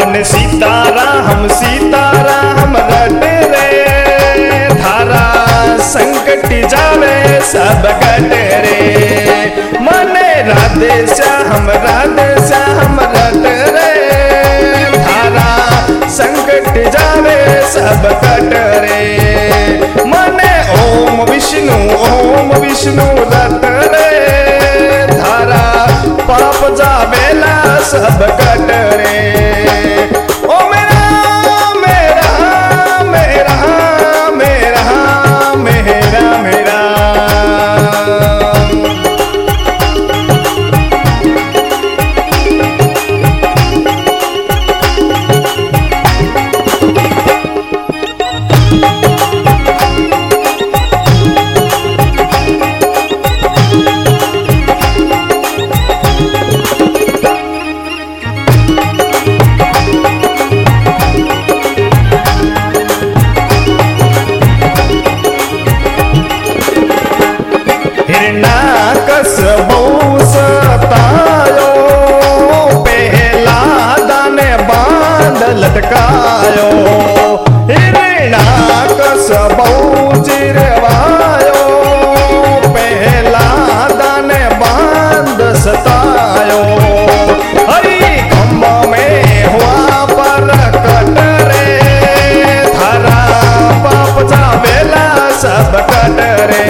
मन सीताराम रट रे धारा संकट जावे सब कट रे मन राधे श्याम रट रे धारा संकट जावे सब कट रे मन ओम विष्णु रट रे धारा पाप जावेला सब कट रे ओ मेरा मेरा मेरा मेरा मेरा मेरा हिरणाकस बहु सतायो पहला दाने बांध लटकायो हिरणाकस बहु चिरवायो पहला दाने बांध सतायो हरि खम्भ में हुआ पर कट रे धारा पाप जावेला सब कट रे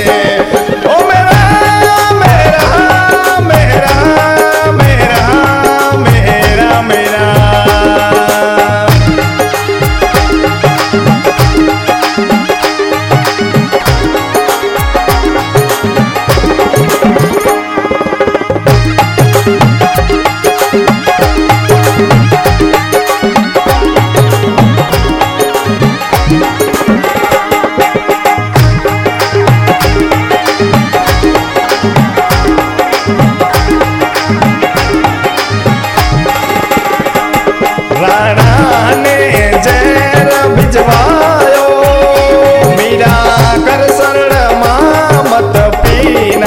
राणा ने जहर भिजवायो मीरा कर शरण मां मत पीना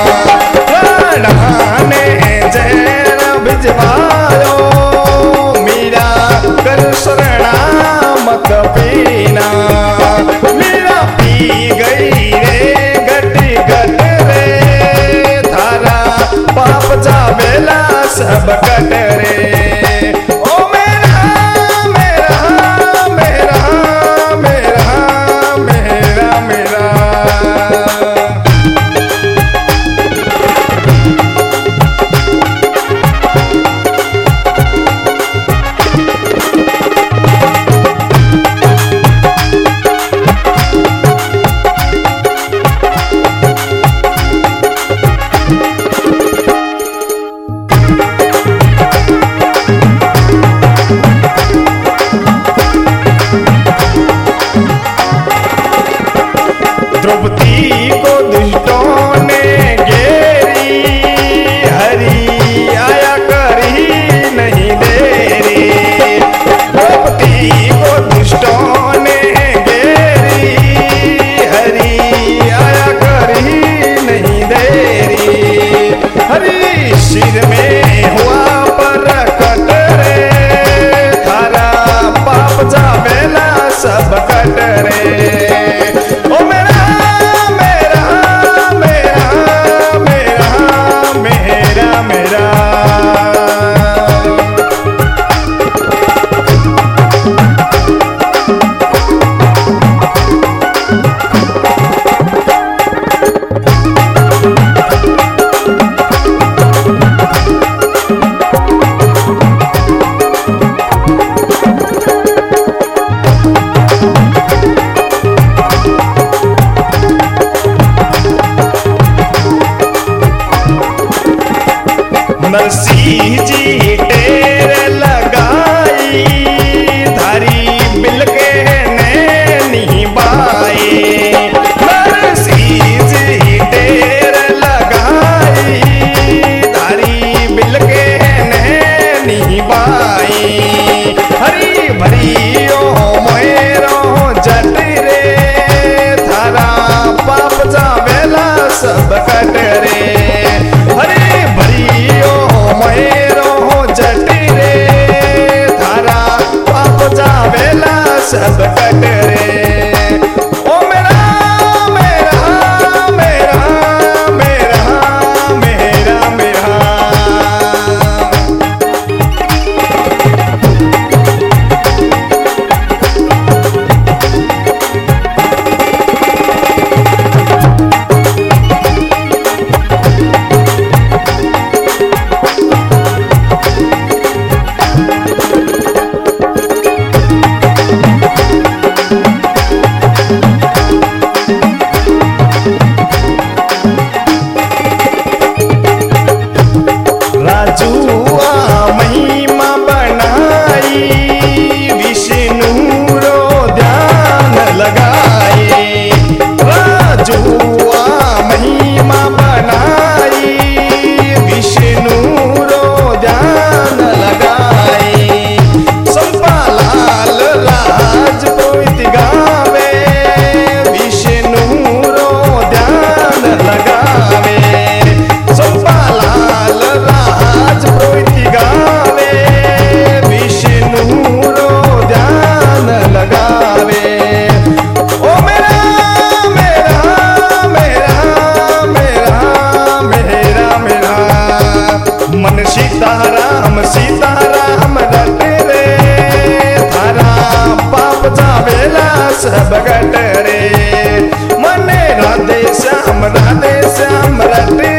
राणा ने जहर भिजवायो मीरा कर शरण मत पीना मीरा पी गई रे घट रे धारा पाप जावेला सब कट रे ओ मेरा विष्णु रो ध्यान लगाई राजुआ महिमा बनाई विष्णु रो ध्यान लगाई संपालाल राजपुरोहित गावे विष्णु रो ध्यान लगावे संपालाल राजपुरोहित गावे विष्णु रो ध्यान लगावे ओ मेरा मेरा मेरा मेरा मेरा मेरा मन सीताराम सीताराम रटे रे थारा पाप जावेला सब गट रे मने राधे श्याम रटे